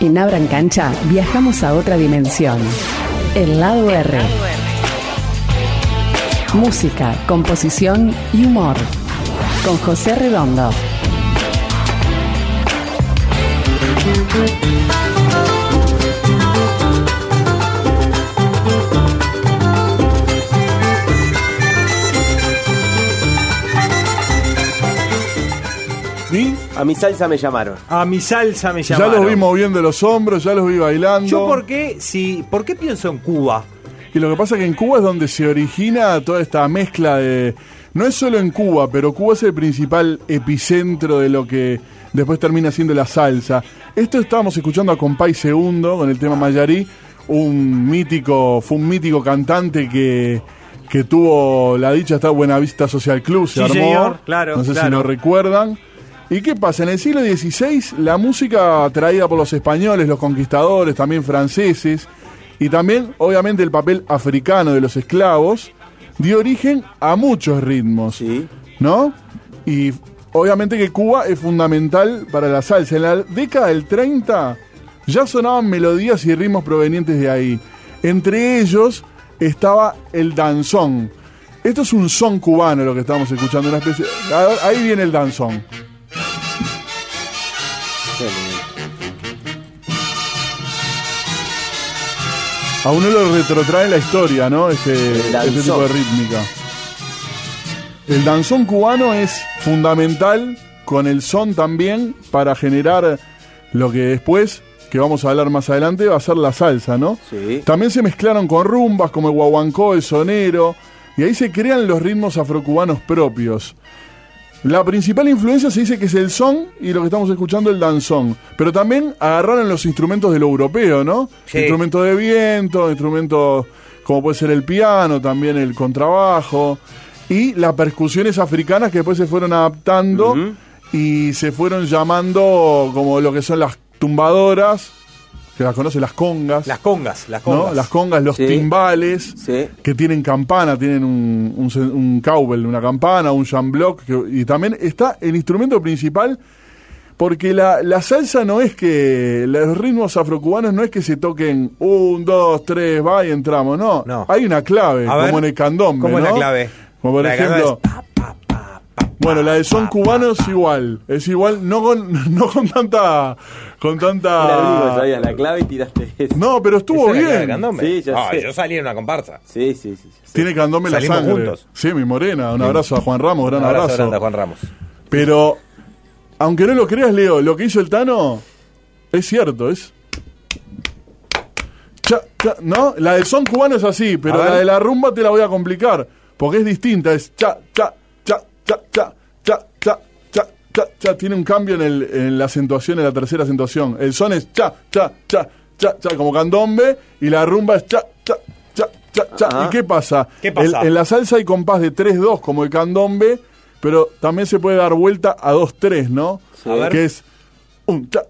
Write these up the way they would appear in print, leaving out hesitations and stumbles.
En Abran Cancha viajamos a otra dimensión. El lado R. Música, composición y humor. Con José Redondo. ¿Y? A mi salsa me llamaron. A mi salsa me llamaron. Ya los vi moviendo los hombros, ya los vi bailando. ¿Yo por qué pienso en Cuba? Y lo que pasa es que en Cuba es donde se origina toda esta mezcla de... No es solo en Cuba, pero Cuba es el principal epicentro de lo que después termina siendo la salsa. Esto estábamos escuchando a Compay Segundo con el tema Mayarí, fue un mítico cantante que tuvo la dicha de estar en Buenavista Social Club, se armó, señor, claro, no sé claro. si lo recuerdan. ¿Y qué pasa? En el siglo XVI la música traída por los españoles, los conquistadores, también franceses, y también obviamente el papel africano de los esclavos, dio origen a muchos ritmos, Sí. ¿no? Y obviamente que Cuba es fundamental para la salsa. En la década del 30 ya sonaban melodías y ritmos provenientes de ahí. Entre ellos estaba el danzón. Esto es un son cubano lo que estamos escuchando, una especie... Ahí viene el danzón. A uno lo retrotrae la historia, ¿no? Este tipo de rítmica. El danzón cubano es fundamental, con el son también, para generar lo que después, que vamos a hablar más adelante, va a ser la salsa, ¿no? Sí. También se mezclaron con rumbas como el guaguancó, el sonero, y ahí se crean los ritmos afrocubanos propios. La principal influencia se dice que es el son y lo que estamos escuchando el danzón. Pero también agarraron los instrumentos de lo europeo, ¿no? Sí. Instrumentos de viento, instrumentos como puede ser el piano, también el contrabajo. Y las percusiones africanas que después se fueron adaptando y se fueron llamando como lo que son las tumbadoras, que las conocen, las congas. Las congas. ¿No? Las congas, los Sí. timbales, Sí. que tienen campana, tienen un cowbell, una campana, un jamblock, y también está el instrumento principal, porque la salsa no es que, los ritmos afrocubanos no es que se toquen 1, 2, 3, va y entramos, no. No. Hay una clave, A ver, como en el candombe, ¿cómo es ¿no? la clave? Como por La clave ejemplo... es pa, pa, pa, pa, Bueno, la de son pa, cubano es igual, no con tanta... Era rico, sabías la clave y tiraste eso. No, pero estuvo ¿Esa es la clave de bien. candombe? Sí, ya sé. Yo salí en una comparsa. Sí. Tiene candombe la Salimos sangre. juntos. Sí, mi morena. Un abrazo a Juan Ramos, gran Un abrazo abrazo. grande a Juan Ramos. Pero, aunque no lo creas, Leo, lo que hizo el Tano es cierto, es... ¿no? La del son cubano es así, pero A ver. la de la rumba te la voy a complicar, porque es distinta, es cha. Tiene un cambio en la acentuación, en la tercera acentuación. El son es cha, como candombe, y la rumba es cha. Ajá. ¿Y qué pasa? ¿Qué pasa? En la salsa hay compás de 3-2 como el candombe, pero también se puede dar vuelta a 2-3, ¿no? Sí. A ver. Que es un cha.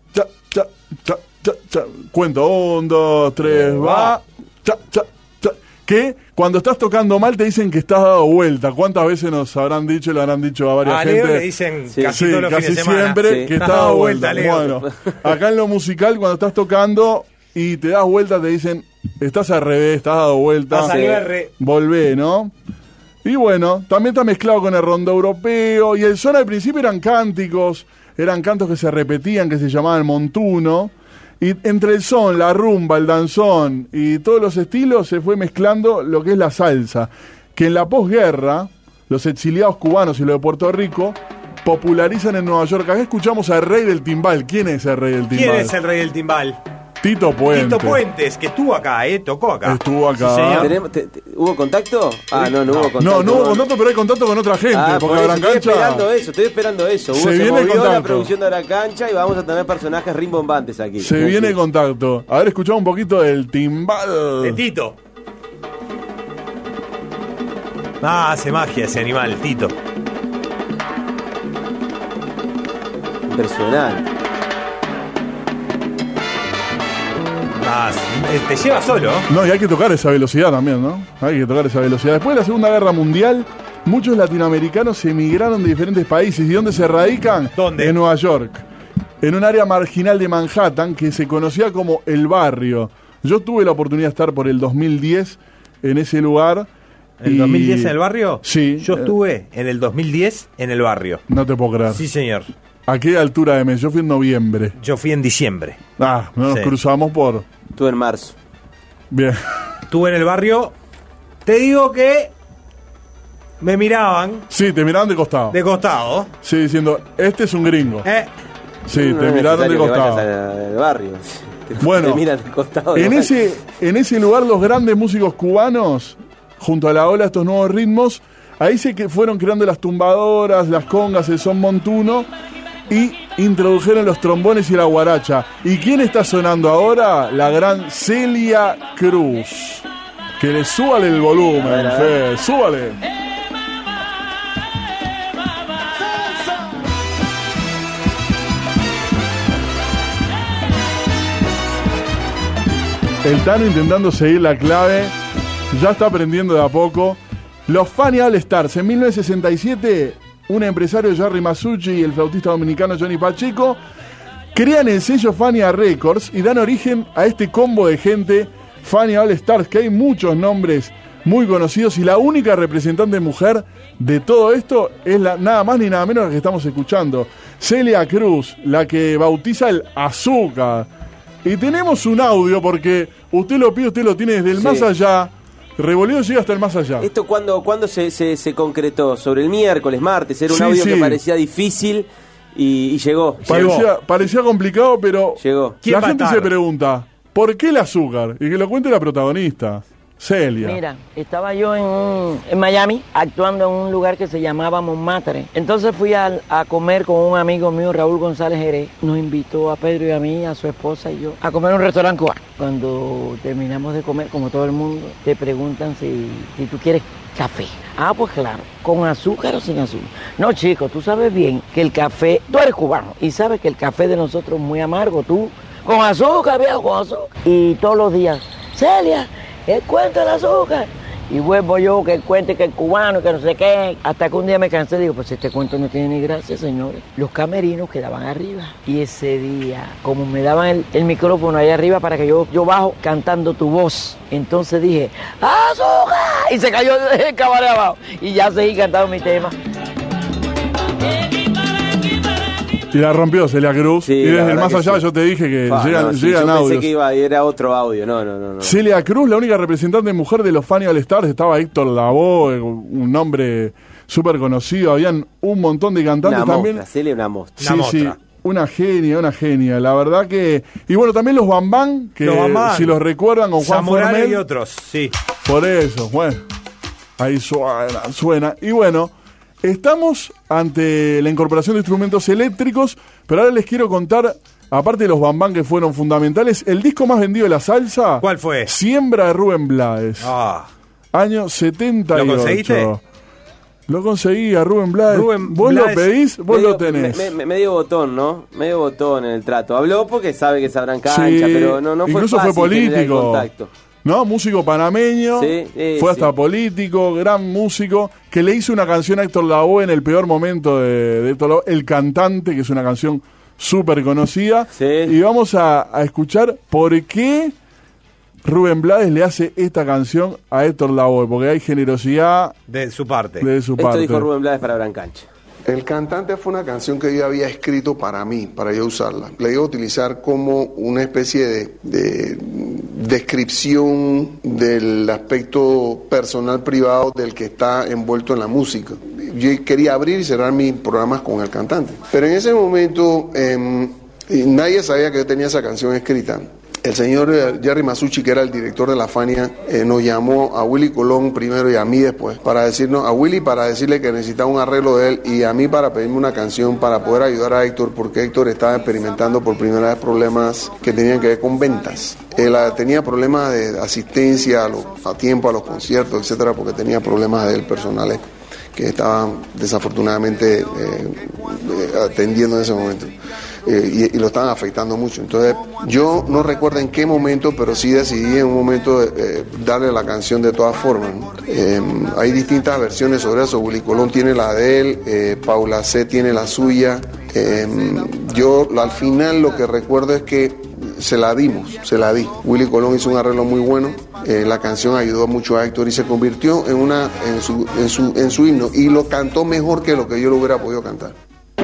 Cuento 1, 2, 3, va. Cha. Que cuando estás tocando mal te dicen que estás dado vuelta. ¿Cuántas veces nos habrán dicho, le habrán dicho a varias A gente? Leo le dicen Sí. casi Sí, todos los casi fines de semana. siempre Sí. que Estás estás dado dado vuelta, vuelta. Leo. Bueno, acá en lo musical, cuando estás tocando y te das vuelta, te dicen, estás al revés, estás dado vuelta. Estás al R. Volvé, ¿no? Y bueno, también está mezclado con el rondo europeo. Y el son al principio eran cánticos, eran cantos que se repetían, que se llamaban montuno. Y entre el son, la rumba, el danzón y todos los estilos se fue mezclando lo que es la salsa. Que en la posguerra, los exiliados cubanos y los de Puerto Rico popularizan en Nueva York. Acá escuchamos al rey del timbal. ¿Quién es el rey del timbal? ¿Quién es el rey del timbal? Tito Puente. Tito Puentes, que estuvo acá, tocó acá. Estuvo acá. Sí, señor. ¿Hubo contacto? No hubo contacto. No hubo contacto, pero hay contacto con otra gente. Por porque eso, Gran estoy Cancha... esperando eso. Se Se viene movió contacto. la producción de la cancha y vamos a tener personajes rimbombantes aquí. Se Sí. viene contacto. A ver, escuchamos un poquito del timbal. De Tito. Hace magia ese animal, Tito. Impresionante. Te lleva solo. No, y hay que tocar esa velocidad también, ¿no? Hay que tocar esa velocidad. Después de la Segunda Guerra Mundial, muchos latinoamericanos emigraron de diferentes países. ¿Y dónde se radican? ¿Dónde? En Nueva York. en un área marginal de Manhattan que se conocía como El Barrio. Yo tuve la oportunidad de estar por el 2010 en ese lugar. ¿En el 2010 en El Barrio? Sí. Yo estuve en el 2010 en El Barrio. No te puedo creer. Sí, señor. ¿A qué altura de mes? Yo fui en noviembre. Yo fui en diciembre. Ah, no nos Sí. cruzamos por... Tú en marzo. Bien. Estuve en El Barrio. Te digo que me miraban Sí, te miraron de costado. de costado. Sí, diciendo, este es un gringo. Sí, No te es miraron de necesario que costado. vayas al barrio. Bueno, Te miran de costado. En ese lugar los grandes músicos cubanos, junto a la ola de estos nuevos ritmos, ahí se que fueron creando las tumbadoras, las congas, el son montuno y introdujeron los trombones y la guaracha. ¿Y quién está sonando ahora? La gran Celia Cruz. Que le súbale el volumen, A ver. Fede, súbale. El Tano intentando seguir la clave, ya está aprendiendo de a poco. Los Fania All Stars, en 1967, un empresario, Jerry Masucci, y el flautista dominicano Johnny Pacheco, crean el sello Fania Records y dan origen a este combo de gente, Fania All Stars, que hay muchos nombres muy conocidos, y la única representante mujer de todo esto es nada más ni nada menos la que estamos escuchando, Celia Cruz, la que bautiza el azúcar. Y tenemos un audio porque usted lo pide, usted lo tiene desde el Sí. más allá. Revolvió llega hasta el más allá. ¿Esto cuándo se concretó? ¿Sobre el miércoles, martes? Era un Sí, audio sí. que parecía difícil y llegó. Parecía complicado, pero Llegó. ¿Quién la va a gente estar? se pregunta, ¿por qué el azúcar? Y que lo cuente la protagonista, Celia. Mira, estaba yo en Miami actuando en un lugar que se llamaba Montmartre. Entonces fui a comer con un amigo mío, Raúl González Jerez. Nos invitó a Pedro y a mí, a su esposa y yo, a comer en un restaurante cubano. Cuando terminamos de comer, como todo el mundo, te preguntan si tú quieres café. Ah, pues claro, ¿con azúcar o sin azúcar? No, chico, tú sabes bien que el café, tú eres cubano y sabes que el café de nosotros es muy amargo, tú, con azúcar, viejo, con azúcar. Y todos los días, Celia, el cuento del azúcar. Y vuelvo yo, que el cuento, que el cubano, que no sé qué. Hasta que un día me cansé y digo, pues este cuento no tiene ni gracia, señores. Los camerinos quedaban arriba. Y ese día, como me daban el micrófono ahí arriba para que yo bajo cantando tu voz. Entonces dije, ¡azúcar! Y se cayó el cabaret abajo. Y ya seguí cantando mi tema. Y la rompió Celia Cruz. Sí, y la desde el verdad más que allá sí. yo te dije que Fa, llegan, no, sí, llegan yo audios. pensé que era otro audio. No. Celia Cruz, la única representante mujer de los Fania All Stars, estaba Héctor Lavoe, un nombre súper conocido, habían un montón de cantantes Una también. mostra, Celia, una mostra. Sí, Una sí, mostra. una genia, la verdad que... Y bueno, también los Bambán, que Los Bambán. si los recuerdan con Juan Zamorano Formel, y otros, sí. por eso, bueno, ahí suena. Y bueno, estamos ante la incorporación de instrumentos eléctricos, pero ahora les quiero contar, aparte de los Bambán que fueron fundamentales, el disco más vendido de la salsa. ¿Cuál fue? Siembra de Rubén Blades. Ah, Año 78. ¿Lo conseguiste? Lo conseguí a Rubén Blades. Rubén Vos Blades, lo pedís, vos lo tenés. Medio botón, ¿no? Medio botón en el trato. Habló porque sabe que sabrán cancha, Sí, pero no fue incluso fácil fue generar el político. contacto. ¿No? Músico panameño, Sí, fue hasta sí. político, gran músico, que le hizo una canción a Héctor Lavoe en el peor momento de Héctor Lavoe, El Cantante, que es una canción súper conocida. Sí. Y vamos a escuchar por qué Rubén Blades le hace esta canción a Héctor Lavoe, porque hay generosidad de su parte. de su Esto parte. dijo Rubén Blades para Gran Cancha. El Cantante fue una canción que yo había escrito para mí, para yo usarla. La iba a utilizar como una especie de descripción del aspecto personal privado del que está envuelto en la música. Yo quería abrir y cerrar mis programas con El Cantante. Pero en ese momento nadie sabía que yo tenía esa canción escrita. El señor Jerry Masucci, que era el director de la Fania, nos llamó a Willy Colón primero y a mí después, para decirnos, a Willy para decirle que necesitaba un arreglo de él y a mí para pedirme una canción para poder ayudar a Héctor, porque Héctor estaba experimentando por primera vez problemas que tenían que ver con ventas. Él tenía problemas de asistencia a tiempo a los conciertos, etcétera, porque tenía problemas de él personales que estaban desafortunadamente atendiendo en ese momento. Y lo estaban afectando mucho. Entonces, yo no recuerdo en qué momento, pero sí decidí en un momento darle la canción de todas formas, ¿no? Hay distintas versiones sobre eso. Willy Colón tiene la de él, Paula C. tiene la suya, Yo al final lo que recuerdo es que se la di. Willy Colón hizo un arreglo muy bueno, la canción ayudó mucho a Héctor y se convirtió en su himno, y lo cantó mejor que lo que yo lo hubiera podido cantar.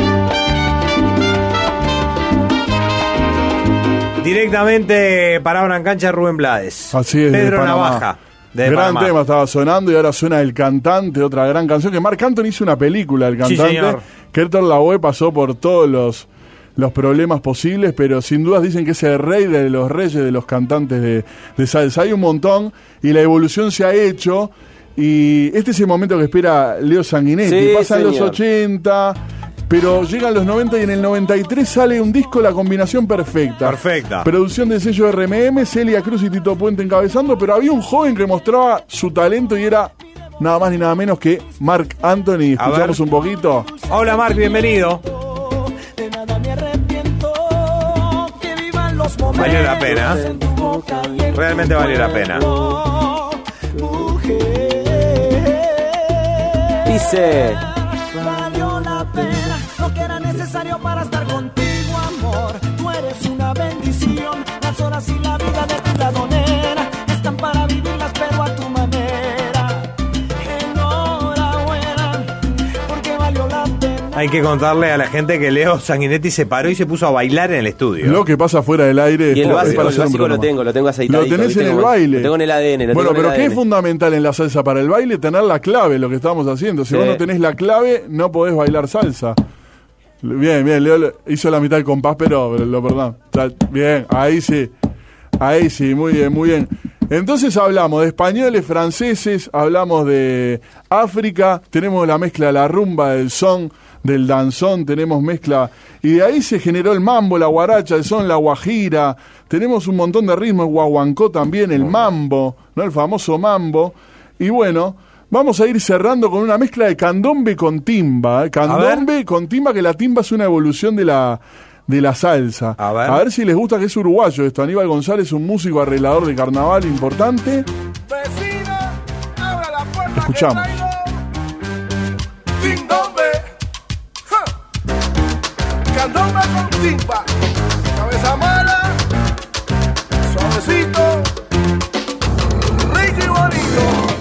Directamente para Abran Cancha, Rubén Blades. Así es, Pedro de Panamá. Navaja. Gran Panamá. tema estaba sonando y ahora suena El Cantante, otra gran canción que Marc Anthony hizo una película, El Cantante. Sí, señor. Que Héctor Lavoe pasó por todos los problemas posibles, pero sin dudas dicen que es el rey de los reyes de los cantantes de salsa. Hay un montón y la evolución se ha hecho, y este es el momento que espera Leo Sanguinetti. Sí, pasan los señor. 80, pero llegan los 90 y en el 93 sale un disco, La Combinación Perfecta. Perfecta. Producción del sello RMM, Celia Cruz y Tito Puente encabezando, pero había un joven que mostraba su talento y era nada más ni nada menos que Marc Anthony. A Escuchamos ver. un poquito. Hola Marc, bienvenido. De nada me arrepiento, que vivan los momentos. Valió la pena. En tu boca y en Realmente tu valió la pena. cuerpo, mujer. Dice. Valió la pena lo que era necesario para estar contigo, amor. Tú eres una bendición. Las horas y la vida de tu ladonera están para vivirlas, pero a tu manera. Enhorabuena, porque valió la pena. Hay que contarle a la gente que Leo Sanguinetti se paró y se puso a bailar en el estudio. Lo que pasa fuera del aire Y el es básico, para hacer un lo programa. tengo aceitadito. Lo tenés ¿viste? en el Como- baile. Lo tengo en el ADN. Bueno, pero ¿qué es ADN? fundamental en la salsa para el baile? Tener la clave, lo que estamos haciendo. Si Sí. vos no tenés la clave, no podés bailar salsa. Bien, Leo hizo la mitad del compás, pero lo perdón. Bien, ahí sí, muy bien, muy bien. Entonces hablamos de españoles, franceses, hablamos de África, tenemos la mezcla de la rumba, del son, del danzón, tenemos mezcla, y de ahí se generó el mambo, la guaracha, el son, la guajira, tenemos un montón de ritmos, el guaguancó también, el mambo, ¿no? El famoso mambo, y bueno, vamos a ir cerrando con una mezcla de candombe con timba, candombe con timba, que la timba es una evolución de la salsa. A ver. Si les gusta, que es uruguayo esto. Aníbal González, un músico arreglador de carnaval importante. Vecina, abra la puerta. Escuchamos. que traigo Candombe. Ja. Candombe con timba. Cabeza mala. Suavecito. Rico y bonito.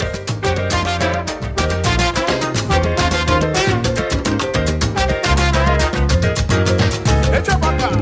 Echa pa' acá.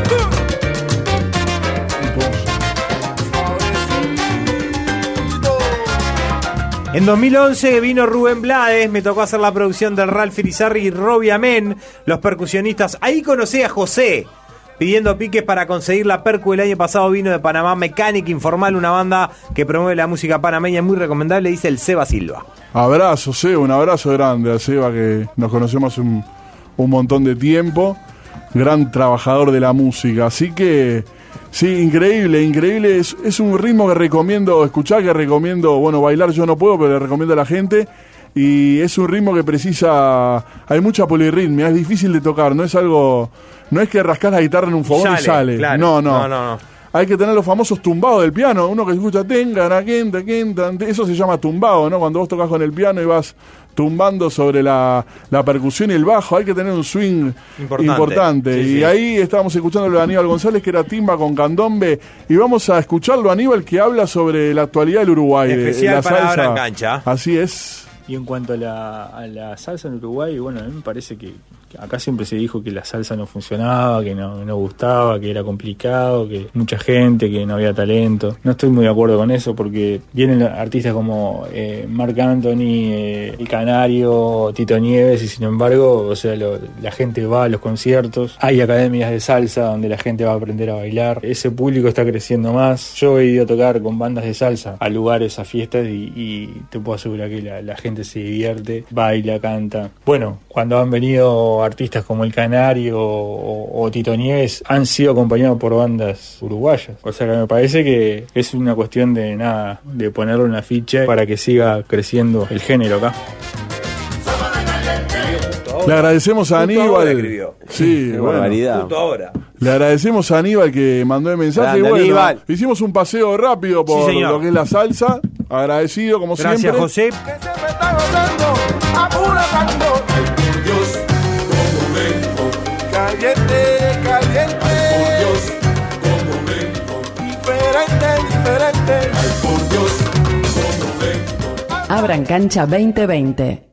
Suavecito. En 2011 vino Rubén Blades, me tocó hacer la producción del Ralph Irizarry y Robbie Amén, los percusionistas. Ahí conocí a José, pidiendo piques para conseguir la percu. El año pasado vino de Panamá Mechanic Informal, una banda que promueve la música panameña, muy recomendable, dice el Seba Silva. Abrazo, Seba, un abrazo grande a Seba, que nos conocemos un montón de tiempo. Gran trabajador de la música. Así que, sí, increíble. Es un ritmo que recomiendo escuchar, que recomiendo, bueno, bailar yo no puedo, pero le recomiendo a la gente. Y es un ritmo que precisa, hay mucha polirritmia, es difícil de tocar, no es algo, no es que rascás la guitarra en un fogón y sale. Claro. No. Hay que tener los famosos tumbados del piano, uno que escucha eso se llama tumbado, ¿no? Cuando vos tocas con el piano y vas tumbando sobre la percusión y el bajo, hay que tener un swing importante. Sí, y sí. ahí estábamos escuchando lo de Aníbal González, que era timba con candombe, y vamos a escucharlo a Aníbal, que habla sobre la actualidad del Uruguay, Especial de la para salsa. Abran Cancha. Así es. Y en cuanto a la salsa en Uruguay, bueno, a mí me parece que acá siempre se dijo que la salsa no funcionaba, que no gustaba, que era complicado, que mucha gente, que no había talento. No estoy muy de acuerdo con eso, porque vienen artistas como Marc Anthony, El Canario, Tito Nieves, y sin embargo, o sea, la gente va a los conciertos. Hay academias de salsa donde la gente va a aprender a bailar. Ese público está creciendo más. Yo he ido a tocar con bandas de salsa a lugares, a fiestas, y te puedo asegurar que la gente se divierte, baila, canta. Bueno, cuando han venido artistas como El Canario o Tito Nieves, han sido acompañados por bandas uruguayas. O sea que me parece que es una cuestión de ponerle una ficha para que siga creciendo el género acá. Le agradecemos a Justo ahora Aníbal. escribió. Sí, Qué bueno. barbaridad. Justo ahora. Le agradecemos a Aníbal que mandó el mensaje. Grande, Y bueno, Aníbal. hicimos un paseo rápido por Sí, señor. lo que es la salsa. Agradecido, como Gracias, siempre. José. Que se me está gozando, apura tanto. Dios, como vengo, caliente, caliente. Ay, por Dios, como vengo. Diferente, diferente. Ay, por Dios, como vengo. Abran Cancha 2020.